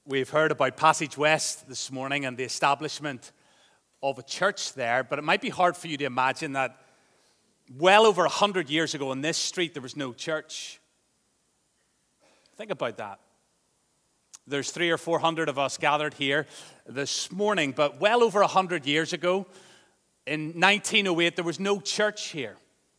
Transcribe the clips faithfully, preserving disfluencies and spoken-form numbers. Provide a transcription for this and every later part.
We've heard about Passage West this morning and the establishment of a church there, but it might be hard for you to imagine that well over a hundred years ago on this street there was no church. Think about that. There's three or four hundred of us gathered here this morning, but well over a hundred years ago, in nineteen oh eight, there was no church here.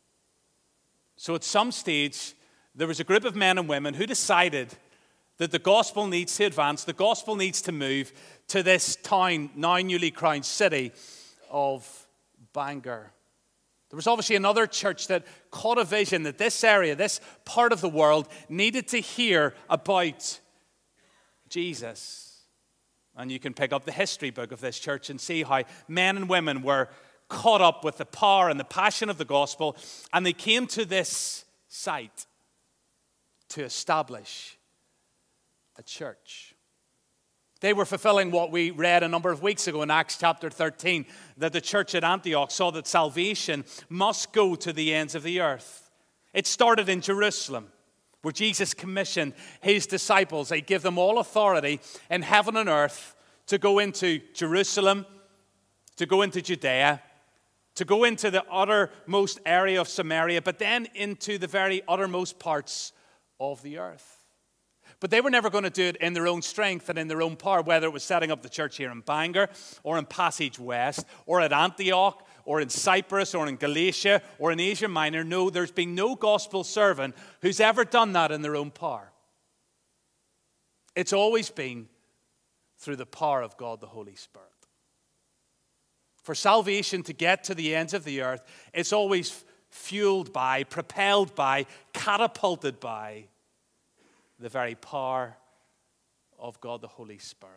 So at some stage, there was a group of men and women who decided that the gospel needs to advance, the gospel needs to move to this town, now newly crowned city of Bangor. There was obviously another church that caught a vision that this area, this part of the world, needed to hear about Jesus. And you can pick up the history book of this church and see how men and women were caught up with the power and the passion of the gospel, and they came to this site to establish a church. They were fulfilling what we read a number of weeks ago in Acts chapter thirteen, that the church at Antioch saw that salvation must go to the ends of the earth. It started in Jerusalem, where Jesus commissioned his disciples. He gave them all authority in heaven and earth to go into Jerusalem, to go into Judea, to go into the uttermost area of Samaria, but then into the very uttermost parts of the earth. But they were never going to do it in their own strength and in their own power, whether it was setting up the church here in Bangor or in Passage West or at Antioch or in Cyprus or in Galatia or in Asia Minor. No, there's been no gospel servant who's ever done that in their own power. It's always been through the power of God, the Holy Spirit. For salvation to get to the ends of the earth, it's always fueled by, propelled by, catapulted by the very power of God, the Holy Spirit.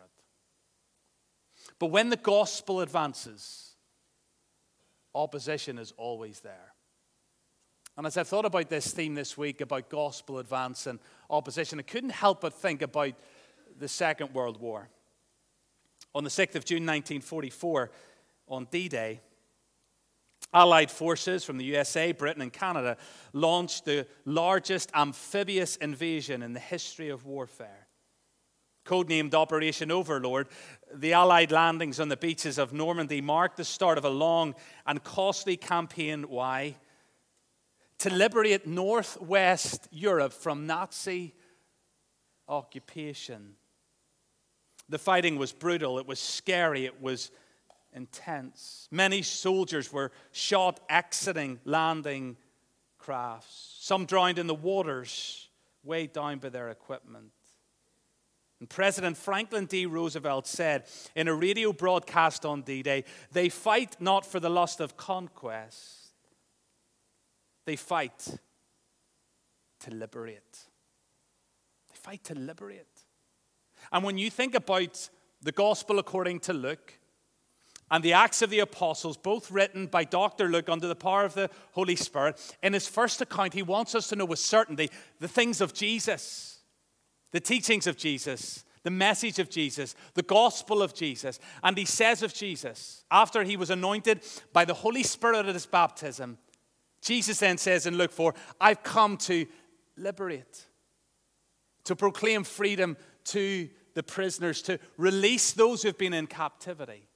But when the gospel advances, opposition is always there. And as I thought about this theme this week, about gospel advance and opposition, I couldn't help but think about the Second World War. On the sixth of June nineteen forty-four, on D-Day, Allied forces from the U S A, Britain, and Canada launched the largest amphibious invasion in the history of warfare. Codenamed Operation Overlord, the Allied landings on the beaches of Normandy marked the start of a long and costly campaign. Why? To liberate northwest Europe from Nazi occupation. The fighting was brutal, it was scary, it was intense. Many soldiers were shot exiting landing crafts. Some drowned in the waters, weighed down by their equipment. And President Franklin D. Roosevelt said in a radio broadcast on D-Day, "They fight not for the lust of conquest. They fight to liberate." They fight to liberate. And when you think about the gospel according to Luke, and the Acts of the Apostles, both written by Doctor Luke under the power of the Holy Spirit, in his first account, he wants us to know with certainty the things of Jesus, the teachings of Jesus, the message of Jesus, the gospel of Jesus. And he says of Jesus, after he was anointed by the Holy Spirit at his baptism, Jesus then says in Luke four, "I've come to liberate, to proclaim freedom to the prisoners, to release those who've been in captivity."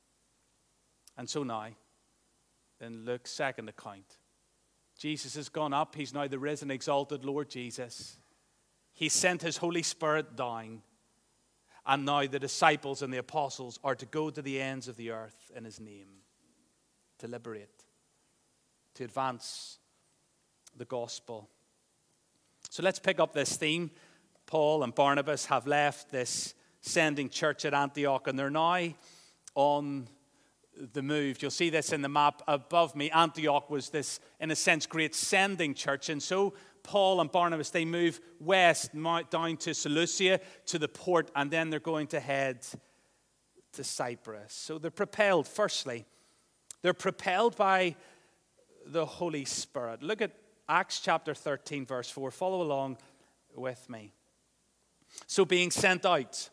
And so now, in Luke's second account, Jesus has gone up. He's now the risen, exalted Lord Jesus. He sent his Holy Spirit down. And now the disciples and the apostles are to go to the ends of the earth in his name, to liberate, to advance the gospel. So let's pick up this theme. Paul and Barnabas have left this sending church at Antioch, and they're now on the move. You'll see this in the map above me. Antioch was this, in a sense, great sending church. And so Paul and Barnabas, they move west, down to Seleucia, to the port, and then they're going to head to Cyprus. So they're propelled, firstly, they're propelled by the Holy Spirit. Look at Acts chapter thirteen, verse four. Follow along with me. So being sent out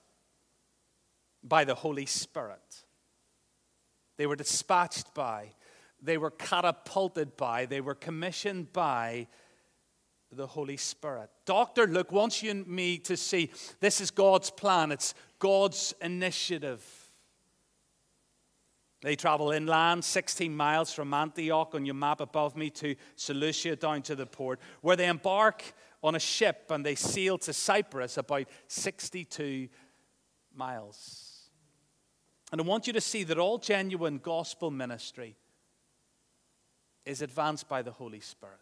by the Holy Spirit, they were dispatched by, they were catapulted by, they were commissioned by the Holy Spirit. Doctor Luke wants you and me to see this is God's plan. It's God's initiative. They travel inland sixteen miles from Antioch on your map above me to Seleucia down to the port, where they embark on a ship and they sail to Cyprus, about sixty-two miles. And I want you to see that all genuine gospel ministry is advanced by the Holy Spirit.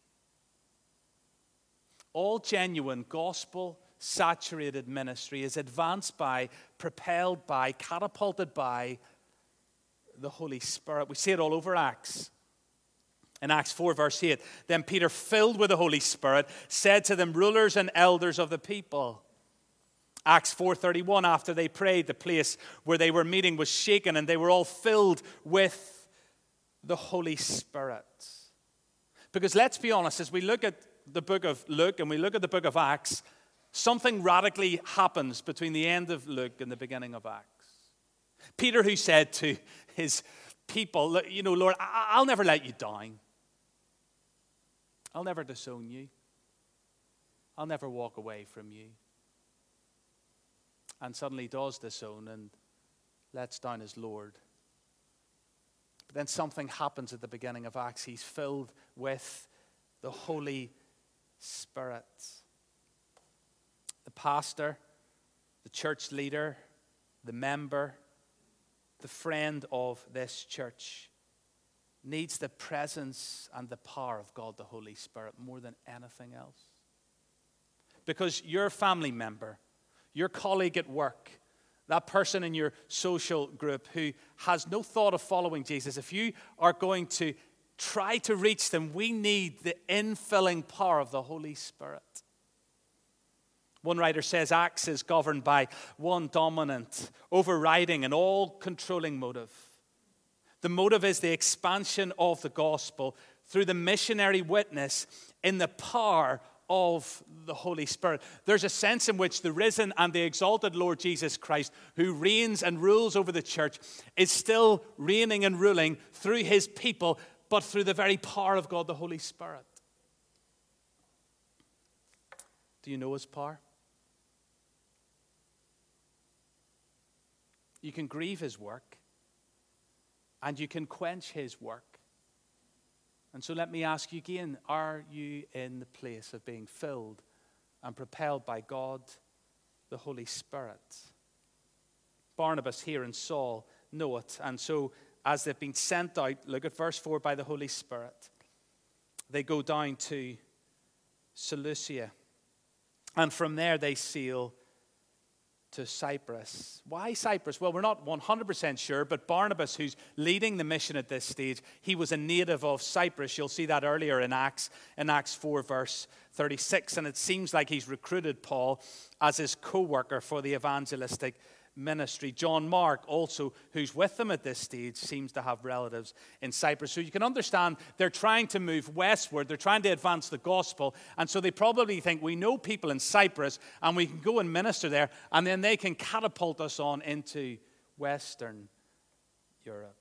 All genuine gospel-saturated ministry is advanced by, propelled by, catapulted by the Holy Spirit. We see it all over Acts. In Acts four, verse eight, then Peter, filled with the Holy Spirit, said to them, rulers and elders of the people. Acts four thirty-one, after they prayed, the place where they were meeting was shaken, and they were all filled with the Holy Spirit. Because let's be honest, as we look at the book of Luke and we look at the book of Acts, something radically happens between the end of Luke and the beginning of Acts. Peter, who said to his people, you know, Lord, I'll never let you down. I'll never disown you. I'll never walk away from you. And suddenly does disown and lets down his Lord. But then something happens at the beginning of Acts. He's filled with the Holy Spirit. The pastor, the church leader, the member, the friend of this church needs the presence and the power of God, the Holy Spirit, more than anything else. Because your family member, your colleague at work, that person in your social group who has no thought of following Jesus, if you are going to try to reach them, we need the infilling power of the Holy Spirit. One writer says Acts is governed by one dominant, overriding, and all-controlling motive. The motive is the expansion of the gospel through the missionary witness in the power of the Holy Spirit. There's a sense in which the risen and the exalted Lord Jesus Christ, who reigns and rules over the church, is still reigning and ruling through his people, but through the very power of God, the Holy Spirit. Do you know his power? You can grieve his work, and you can quench his work. And so let me ask you again, are you in the place of being filled and propelled by God, the Holy Spirit? Barnabas here and Saul know it. And so as they've been sent out, look at verse four, by the Holy Spirit, they go down to Seleucia. And from there they sail to Cyprus. Why Cyprus? Well, we're not one hundred percent sure, but Barnabas, who's leading the mission at this stage, he was a native of Cyprus. You'll see that earlier in Acts, in Acts four, verse thirty-six, and it seems like he's recruited Paul as his co-worker for the evangelistic ministry. John Mark, also, who's with them at this stage, seems to have relatives in Cyprus. So you can understand they're trying to move westward. They're trying to advance the gospel. And so they probably think, we know people in Cyprus and we can go and minister there, and then they can catapult us on into Western Europe.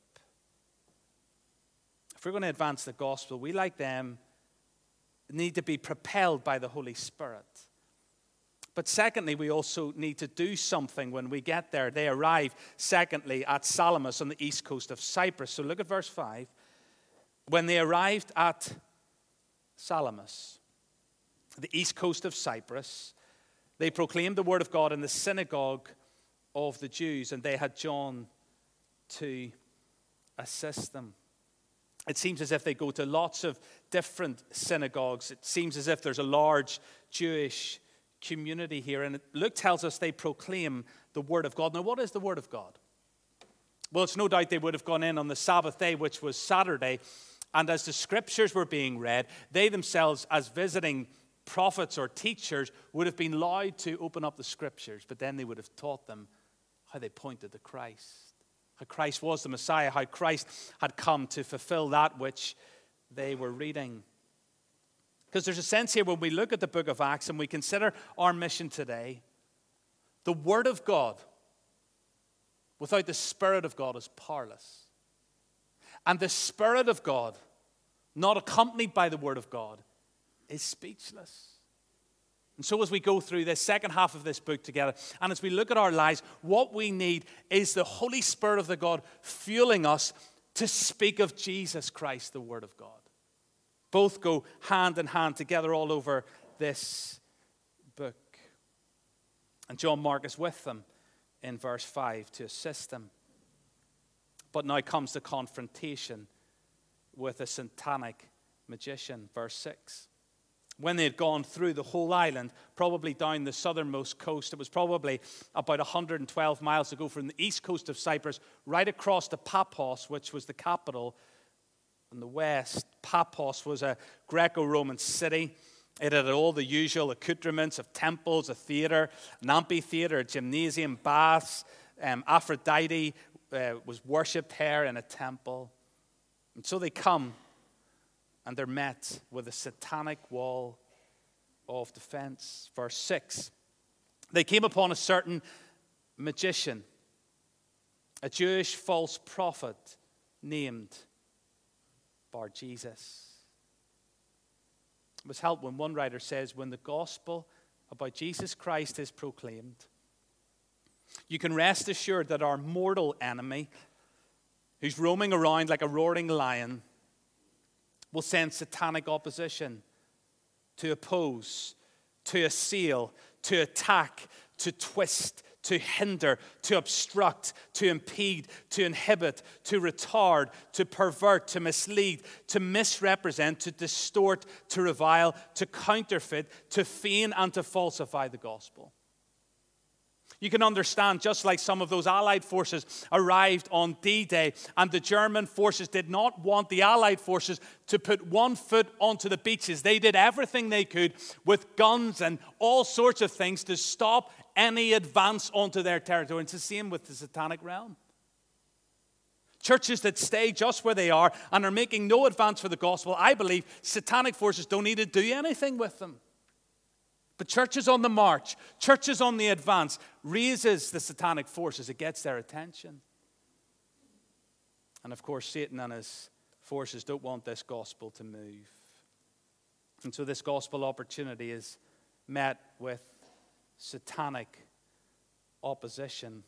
If we're going to advance the gospel, we, like them, need to be propelled by the Holy Spirit. But secondly, we also need to do something when we get there. They arrive, secondly, at Salamis on the east coast of Cyprus. So look at verse five. When they arrived at Salamis, the east coast of Cyprus, they proclaimed the word of God in the synagogue of the Jews, and they had John to assist them. It seems as if they go to lots of different synagogues. It seems as if there's a large Jewish community here, and Luke tells us they proclaim the word of God. Now, what is the word of God? Well, it's no doubt they would have gone in on the Sabbath day, which was Saturday, and as the scriptures were being read, they themselves, as visiting prophets or teachers, would have been allowed to open up the scriptures, but then they would have taught them how they pointed to Christ, how Christ was the Messiah, how Christ had come to fulfill that which they were reading. Because there's a sense here when we look at the book of Acts and we consider our mission today, the Word of God without the Spirit of God is powerless. And the Spirit of God, not accompanied by the Word of God, is speechless. And so as we go through this second half of this book together, and as we look at our lives, what we need is the Holy Spirit of the God fueling us to speak of Jesus Christ, the Word of God. Both go hand in hand together all over this book. And John Mark is with them in verse five to assist them. But now comes the confrontation with a satanic magician, verse six. When they had gone through the whole island, probably down the southernmost coast, it was probably about one hundred twelve miles to go from the east coast of Cyprus right across to Paphos, which was the capital in the west. Paphos was a Greco-Roman city. It had all the usual accoutrements of temples, a theater, an amphitheater, a gymnasium, baths. Um, Aphrodite uh, was worshipped here in a temple. And so they come, and they're met with a satanic wall of defense. Verse six. They came upon a certain magician, a Jewish false prophet named Bar-Jesus. It was helped when one writer says, when the gospel about Jesus Christ is proclaimed, you can rest assured that our mortal enemy, who's roaming around like a roaring lion, will send satanic opposition to oppose, to assail, to attack, to twist, to hinder, to obstruct, to impede, to inhibit, to retard, to pervert, to mislead, to misrepresent, to distort, to revile, to counterfeit, to feign, and to falsify the gospel. You can understand, just like some of those Allied forces arrived on D-Day, and the German forces did not want the Allied forces to put one foot onto the beaches. They did everything they could with guns and all sorts of things to stop any advance onto their territory. And it's the same with the satanic realm. Churches that stay just where they are and are making no advance for the gospel, I believe satanic forces don't need to do anything with them. But churches on the march, churches on the advance, raises the satanic forces. It gets their attention. And of course, Satan and his forces don't want this gospel to move. And so this gospel opportunity is met with satanic opposition.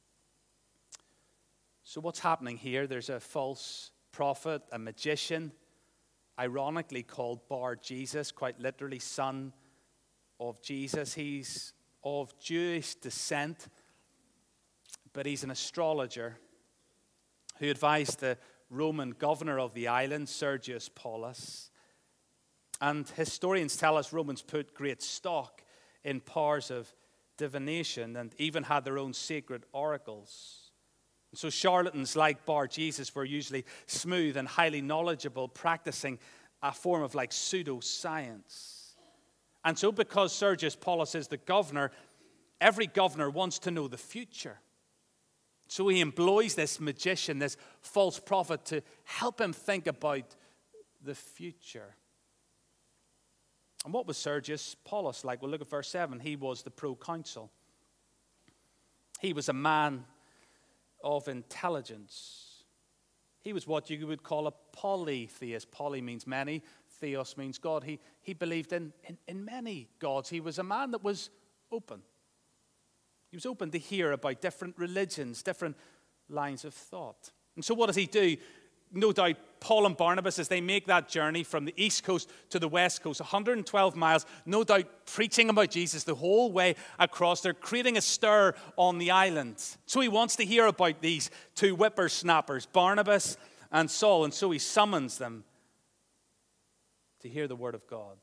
So what's happening here? There's a false prophet, a magician, ironically called Bar-Jesus, quite literally son of Jesus. He's of Jewish descent, but he's an astrologer who advised the Roman governor of the island, Sergius Paulus. And historians tell us Romans put great stock in powers of divination and even had their own sacred oracles. And so charlatans like Bar-Jesus were usually smooth and highly knowledgeable, practicing a form of like pseudoscience. And so because Sergius Paulus is the governor, every governor wants to know the future. So he employs this magician, this false prophet, to help him think about the future. And what was Sergius Paulus like? Well, look at verse seven. He was the proconsul. He was a man of intelligence. He was what you would call a polytheist. Poly means many. Theos means God. He, he believed in, in, in many gods. He was a man that was open. He was open to hear about different religions, different lines of thought. And so what does he do? No doubt, Paul and Barnabas, as they make that journey from the east coast to the west coast, one hundred twelve miles, no doubt preaching about Jesus the whole way across, they're creating a stir on the island. So he wants to hear about these two whippersnappers, Barnabas and Saul, and so he summons them to hear the word of God.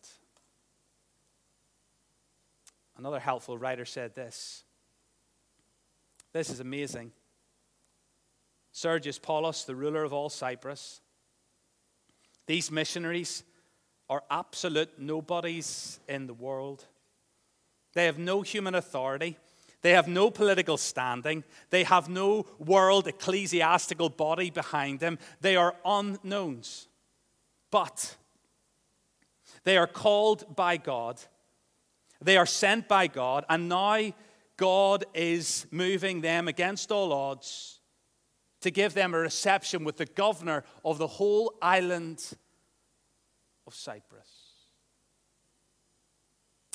Another helpful writer said this. This is amazing. Sergius Paulus, the ruler of all Cyprus, these missionaries are absolute nobodies in the world. They have no human authority. They have no political standing. They have no world ecclesiastical body behind them. They are unknowns. But they are called by God. They are sent by God. And now God is moving them against all odds to give them a reception with the governor of the whole island of Cyprus.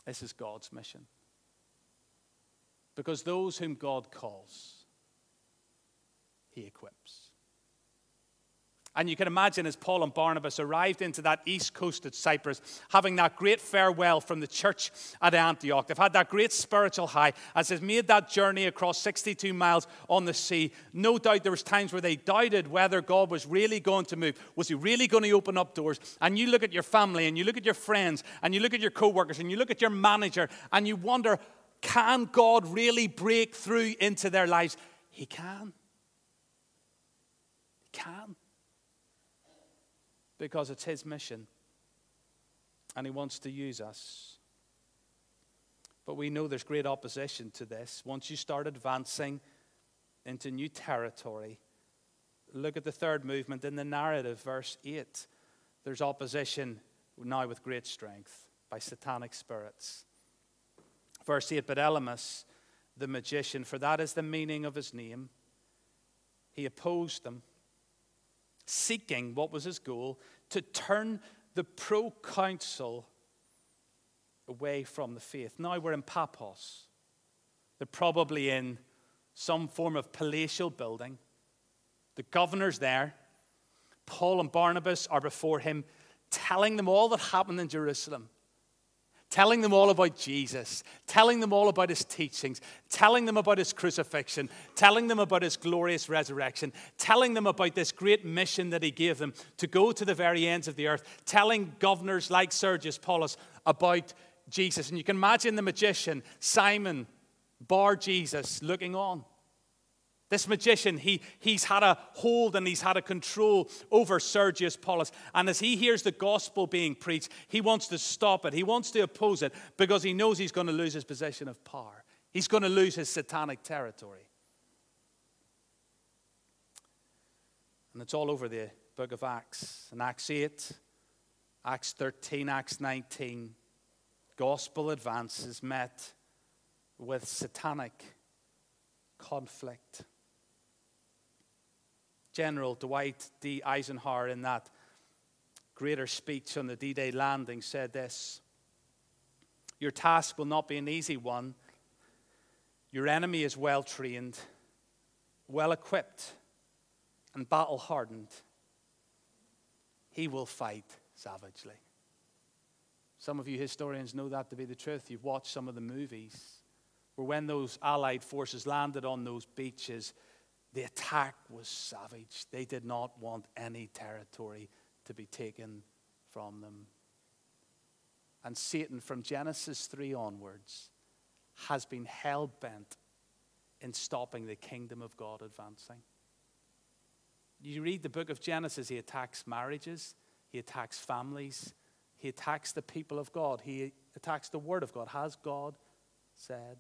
This is God's mission. Because those whom God calls, he equips. And you can imagine as Paul and Barnabas arrived into that east coast at Cyprus, having that great farewell from the church at Antioch. They've had that great spiritual high as they've made that journey across sixty-two miles on the sea. No doubt there was times where they doubted whether God was really going to move. Was he really going to open up doors? And you look at your family and you look at your friends and you look at your co-workers and you look at your manager and you wonder, can God really break through into their lives? He can. He can. Because it's his mission. And he wants to use us. But we know there's great opposition to this. Once you start advancing into new territory, look at the third movement in the narrative, verse eight. There's opposition now with great strength by satanic spirits. Verse eight, but Elymas, the magician, for that is the meaning of his name, he opposed them, seeking, what was his goal? To turn the proconsul away from the faith. Now we're in Paphos. They're probably in some form of palatial building. The governor's there. Paul and Barnabas are before him, telling them all that happened in Jerusalem. Telling them all about Jesus, telling them all about his teachings, telling them about his crucifixion, telling them about his glorious resurrection, telling them about this great mission that he gave them to go to the very ends of the earth, telling governors like Sergius Paulus about Jesus. And you can imagine the magician, Simon, Bar Jesus, looking on. This magician, he, he's had a hold and he's had a control over Sergius Paulus. And as he hears the gospel being preached, he wants to stop it. He wants to oppose it because he knows he's going to lose his position of power. He's going to lose his satanic territory. And it's all over the book of Acts. In Acts eight, Acts thirteen, Acts nineteen, gospel advance is met with satanic conflict. General Dwight D. Eisenhower, in that greater speech on the D-Day landing, said this: your task will not be an easy one. Your enemy is well trained, well equipped, and battle hardened. He will fight savagely. Some of you historians know that to be the truth. You've watched some of the movies where when those Allied forces landed on those beaches, the attack was savage. They did not want any territory to be taken from them. And Satan, from Genesis three onwards, has been hell-bent in stopping the kingdom of God advancing. You read the book of Genesis, he attacks marriages, he attacks families, he attacks the people of God, he attacks the word of God. Has God said?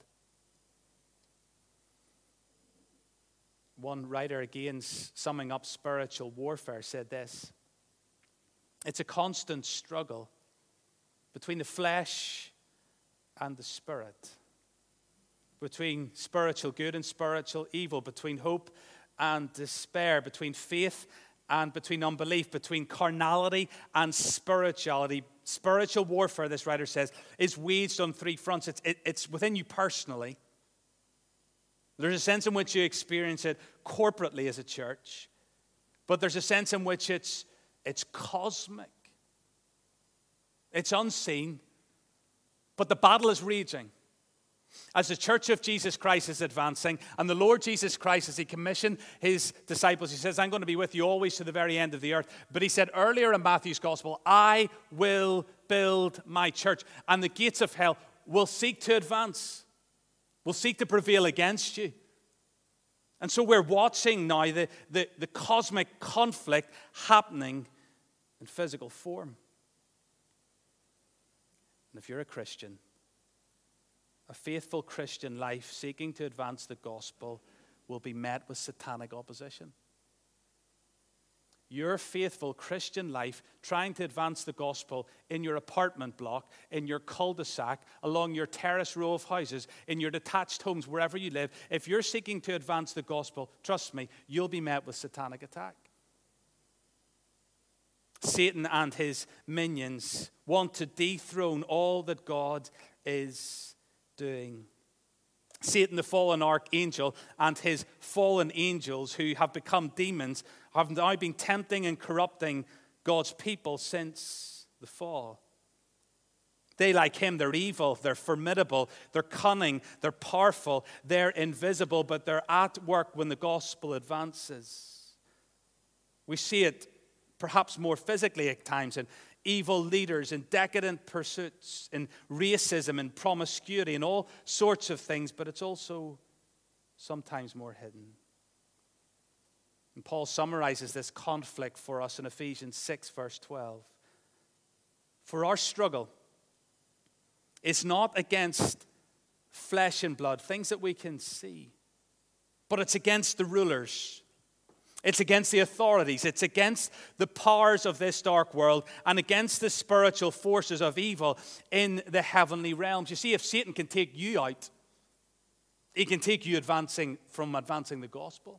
One writer, again, summing up spiritual warfare, said this: it's a constant struggle between the flesh and the spirit, between spiritual good and spiritual evil, between hope and despair, between faith and between unbelief, between carnality and spirituality. Spiritual warfare, this writer says, is waged on three fronts. It's, it, it's within you personally. There's a sense in which you experience it corporately as a church, but there's a sense in which it's, it's cosmic. It's unseen, but the battle is raging. As the church of Jesus Christ is advancing, and the Lord Jesus Christ, as he commissioned his disciples, he says, I'm going to be with you always to the very end of the earth. But he said earlier in Matthew's gospel, I will build my church, and the gates of hell will seek to advance. Will seek to prevail against you. And so we're watching now the, the, the cosmic conflict happening in physical form. And if you're a Christian, a faithful Christian life seeking to advance the gospel will be met with satanic opposition. Your faithful Christian life, trying to advance the gospel in your apartment block, in your cul-de-sac, along your terrace row of houses, in your detached homes, wherever you live, if you're seeking to advance the gospel, trust me, you'll be met with satanic attack. Satan and his minions want to dethrone all that God is doing. Satan, the fallen archangel, and his fallen angels who have become demons have now been tempting and corrupting God's people since the fall. They, like him, they're evil, they're formidable, they're cunning, they're powerful, they're invisible, but they're at work when the gospel advances. We see it perhaps more physically at times in evil leaders, in decadent pursuits, in racism, in promiscuity, and all sorts of things, but it's also sometimes more hidden. And Paul summarizes this conflict for us in Ephesians six, verse twelve. For our struggle is not against flesh and blood, things that we can see, but it's against the rulers. It's against the authorities. It's against the powers of this dark world and against the spiritual forces of evil in the heavenly realms. You see, if Satan can take you out, he can take you advancing from advancing the gospel.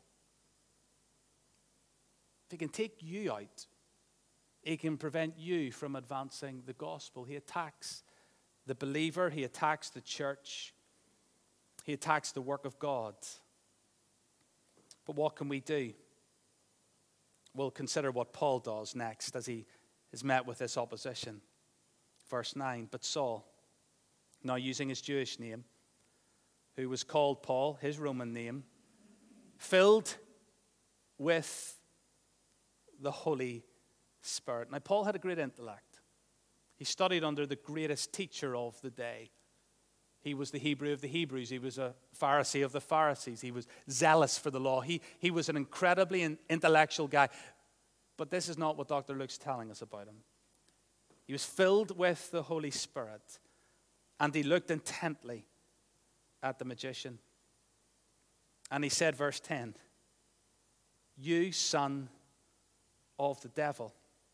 If he can take you out, he can prevent you from advancing the gospel. He attacks the believer. He attacks the church. He attacks the work of God. But what can we do? We'll consider what Paul does next as he is met with this opposition. Verse nine, but Saul, now using his Jewish name, who was called Paul, his Roman name, filled with the Holy Spirit. Now, Paul had a great intellect. He studied under the greatest teacher of the day. He was the Hebrew of the Hebrews. He was a Pharisee of the Pharisees. He was zealous for the law. He, he was an incredibly intellectual guy. But this is not what Doctor Luke's telling us about him. He was filled with the Holy Spirit, and he looked intently at the magician. And he said, verse ten, you son of the devil.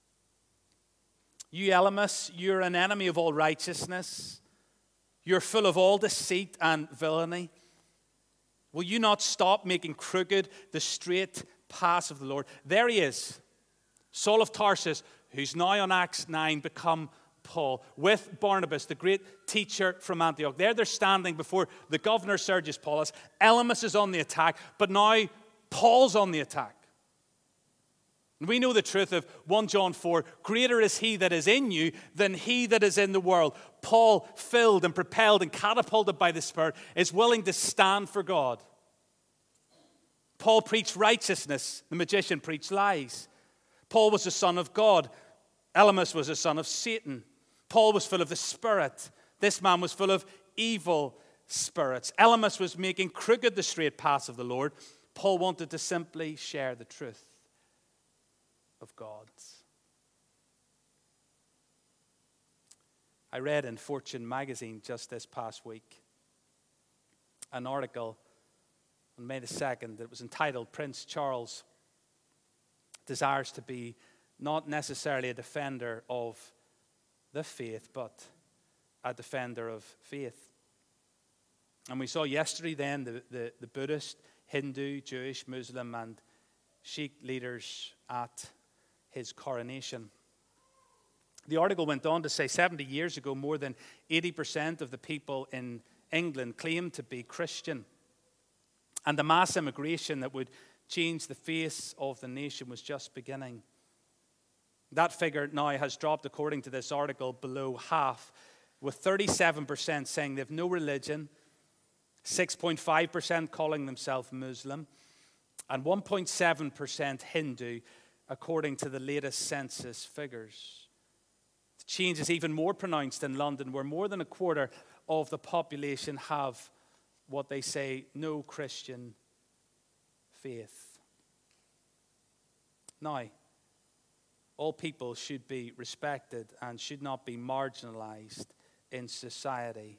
You Elymas, you're an enemy of all righteousness. You're full of all deceit and villainy. Will you not stop making crooked the straight paths of the Lord? There he is, Saul of Tarsus, who's now on Acts nine become Paul, with Barnabas, the great teacher from Antioch. There they're standing before the governor Sergius Paulus. Elymas is on the attack, but now Paul's on the attack. And we know the truth of First John four, greater is he that is in you than he that is in the world. Paul, filled and propelled and catapulted by the Spirit, is willing to stand for God. Paul preached righteousness. The magician preached lies. Paul was the son of God. Elymas was the son of Satan. Paul was full of the Spirit. This man was full of evil spirits. Elymas was making crooked the straight paths of the Lord. Paul wanted to simply share the truth of God. I read in Fortune magazine just this past week an article on May the second that was entitled Prince Charles desires to be not necessarily a defender of the faith, but a defender of faith. And we saw yesterday then the, the, the Buddhist, Hindu, Jewish, Muslim, and Sikh leaders at his coronation. The article went on to say seventy years ago, more than eighty percent of the people in England claimed to be Christian. And the mass immigration that would change the face of the nation was just beginning. That figure now has dropped, according to this article, below half, with thirty-seven percent saying they have no religion, six point five percent calling themselves Muslim, and one point seven percent Hindu, according to the latest census figures. The change is even more pronounced in London, where more than a quarter of the population have what they say no Christian faith. Now, all people should be respected and should not be marginalized in society.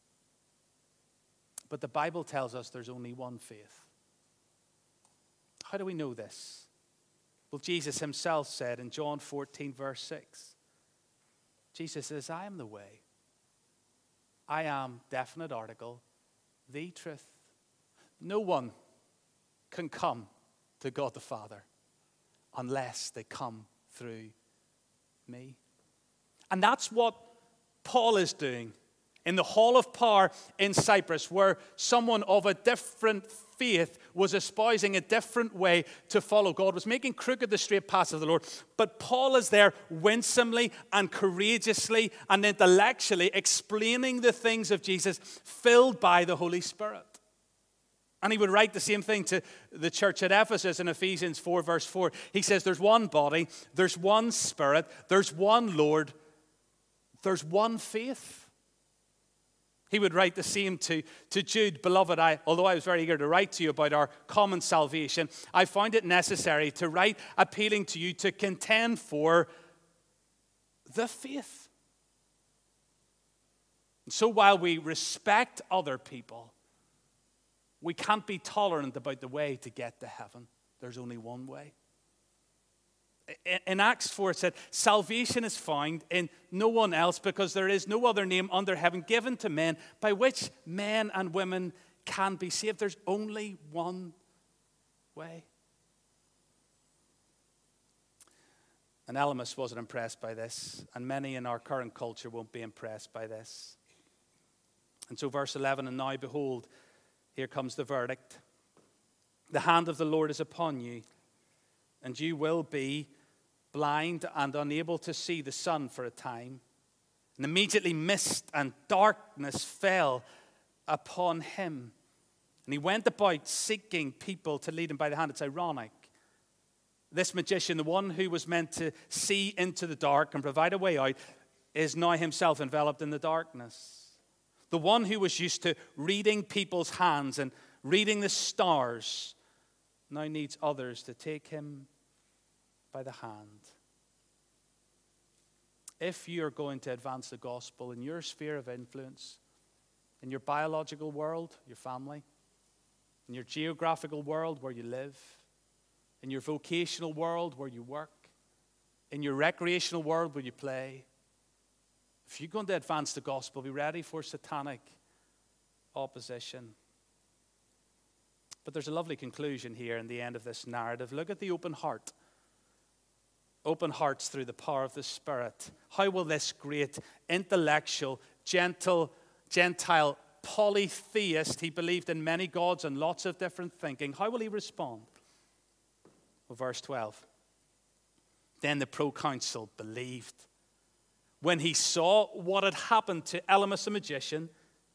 But the Bible tells us there's only one faith. How do we know this? Well, Jesus himself said in John fourteen, verse six, Jesus says, I am the way. I am, definite article, the truth. No one can come to God the Father unless they come through me. And that's what Paul is doing in the Hall of Power in Cyprus, where someone of a different faith was espousing a different way to follow God, was making crooked the straight paths of the Lord. But Paul is there winsomely and courageously and intellectually explaining the things of Jesus, filled by the Holy Spirit. And he would write the same thing to the church at Ephesus in Ephesians four, verse four. He says, there's one body, there's one Spirit, there's one Lord, there's one faith. He would write the same to, to Jude. Beloved, I, although I was very eager to write to you about our common salvation, I found it necessary to write appealing to you to contend for the faith. So while we respect other people, we can't be tolerant about the way to get to heaven. There's only one way. In Acts four, it said, salvation is found in no one else, because there is no other name under heaven given to men by which men and women can be saved. There's only one way. And Elymas wasn't impressed by this, and many in our current culture won't be impressed by this. And so verse eleven, and now behold, here comes the verdict. The hand of the Lord is upon you, and you will be blind and unable to see the sun for a time. And immediately mist and darkness fell upon him. And he went about seeking people to lead him by the hand. It's ironic. This magician, the one who was meant to see into the dark and provide a way out, is now himself enveloped in the darkness. The one who was used to reading people's hands and reading the stars now needs others to take him by the hand. If you're going to advance the gospel in your sphere of influence, in your biological world, your family, in your geographical world where you live, in your vocational world where you work, in your recreational world where you play, if you're going to advance the gospel, be ready for satanic opposition. But there's a lovely conclusion here in the end of this narrative. Look at the open heart. Open hearts through the power of the Spirit. How will this great, intellectual, gentle, Gentile polytheist, he believed in many gods and lots of different thinking, how will he respond? Well, verse twelve. Then the proconsul believed. When he saw what had happened to Elymas the magician,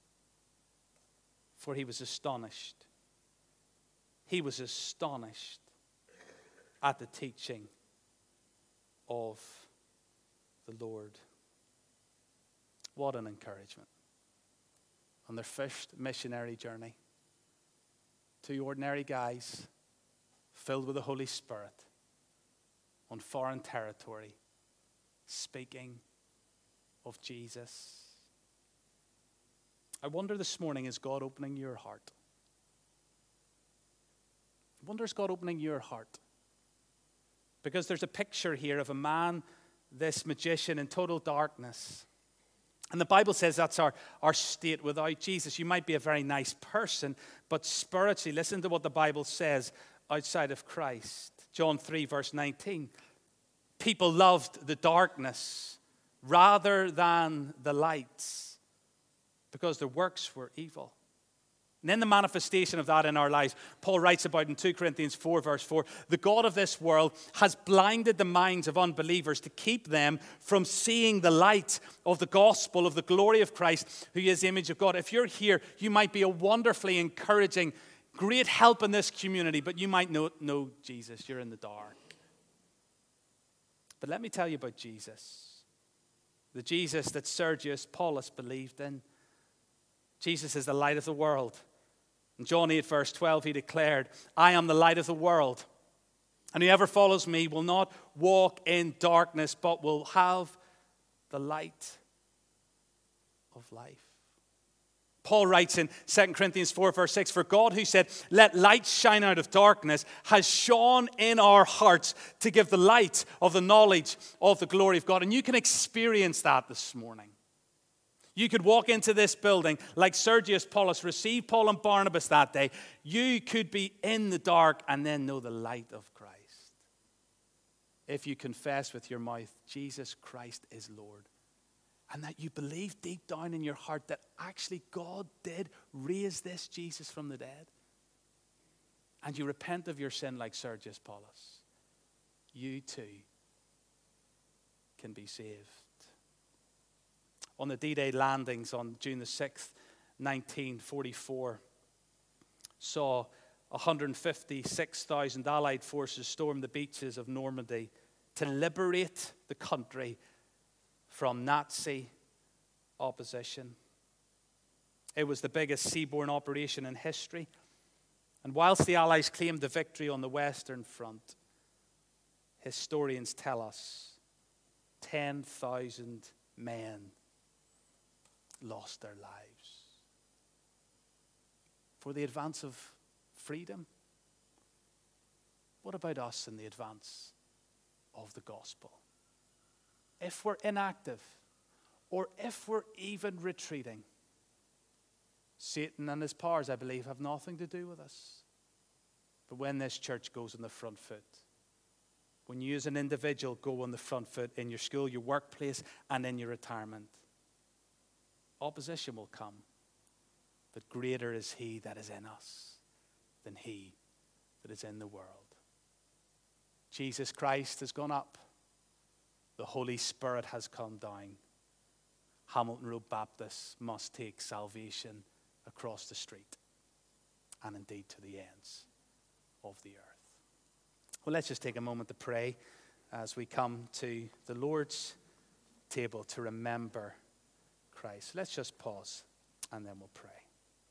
for he was astonished. He was astonished at the teaching of the Lord. What an encouragement. On their first missionary journey, two ordinary guys filled with the Holy Spirit on foreign territory, speaking of Jesus. I wonder this morning, is God opening your heart? I wonder, is God opening your heart? Because there's a picture here of a man, this magician, in total darkness. And the Bible says that's our, our state without Jesus. You might be a very nice person, but spiritually, listen to what the Bible says, outside of Christ. John three, verse nineteen. People loved the darkness rather than the lights because their works were evil. And in the manifestation of that in our lives, Paul writes about in two Corinthians four, verse four, the God of this world has blinded the minds of unbelievers to keep them from seeing the light of the gospel of the glory of Christ, who is the image of God. If you're here, you might be a wonderfully encouraging, great help in this community, but you might know, know Jesus. You're in the dark. But let me tell you about Jesus. The Jesus that Sergius Paulus believed in. Jesus is the light of the world. In John eight, verse twelve, he declared, I am the light of the world. And whoever follows me will not walk in darkness, but will have the light of life. Paul writes in Second Corinthians four, verse six, for God who said, let light shine out of darkness, has shone in our hearts to give the light of the knowledge of the glory of God. And you can experience that this morning. You could walk into this building like Sergius Paulus received Paul and Barnabas that day. You could be in the dark and then know the light of Christ. If you confess with your mouth, Jesus Christ is Lord, and that you believe deep down in your heart that actually God did raise this Jesus from the dead, and you repent of your sin like Sergius Paulus, you too can be saved. On the D-Day landings on June the sixth, nineteen forty-four, saw one hundred fifty-six thousand Allied forces storm the beaches of Normandy to liberate the country from Nazi opposition. It was the biggest seaborne operation in history. And whilst the Allies claimed the victory on the Western Front, historians tell us ten thousand men lost their lives for the advance of freedom. What about us in the advance of the gospel? If we're inactive, or if we're even retreating, Satan and his powers, I believe, have nothing to do with us. But when this church goes on the front foot, when you as an individual go on the front foot in your school, your workplace, and in your retirement, opposition will come. But greater is he that is in us than he that is in the world. Jesus Christ has gone up. The Holy Spirit has come down. Hamilton Road Baptist must take salvation across the street and indeed to the ends of the earth. Well, let's just take a moment to pray as we come to the Lord's table to remember Christ. Let's just pause and then we'll pray.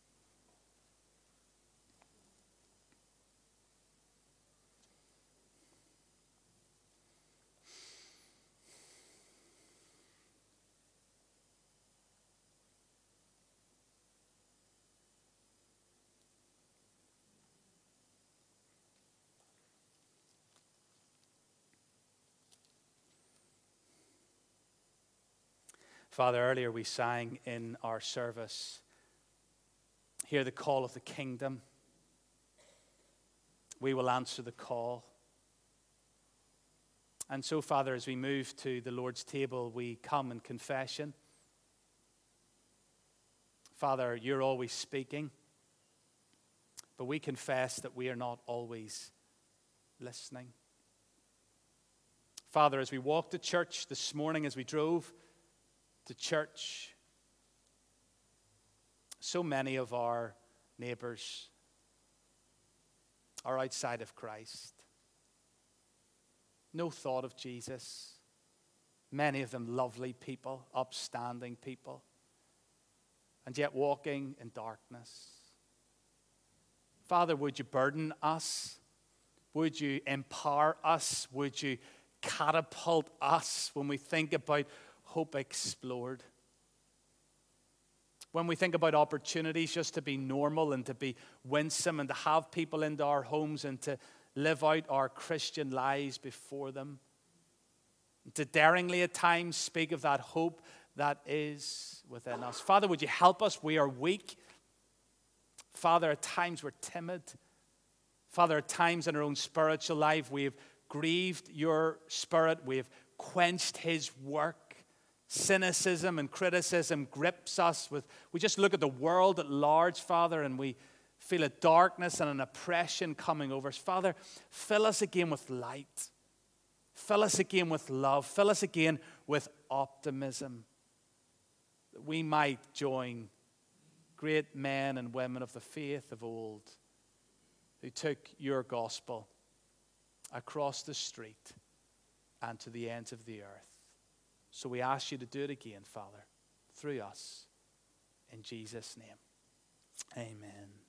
Father, earlier we sang in our service, hear the call of the kingdom. We will answer the call. And so, Father, as we move to the Lord's table, we come in confession. Father, you're always speaking, but we confess that we are not always listening. Father, as we walked to church this morning, as we drove to church, so many of our neighbors are outside of Christ. No thought of Jesus. Many of them lovely people, upstanding people, and yet walking in darkness. Father, would you burden us? Would you empower us? Would you catapult us when we think about hope explored? When we think about opportunities just to be normal and to be winsome and to have people into our homes and to live out our Christian lives before them, to daringly at times speak of that hope that is within us. Father, would you help us? We are weak. Father, at times we're timid. Father, at times in our own spiritual life we have grieved your Spirit. We have quenched his work. Cynicism and criticism grips us. With we just look at the world at large, Father, and we feel a darkness and an oppression coming over us. Father, fill us again with light. Fill us again with love. Fill us again with optimism, that we might join great men and women of the faith of old who took your gospel across the street and to the ends of the earth. So we ask you to do it again, Father, through us. In Jesus' name, amen.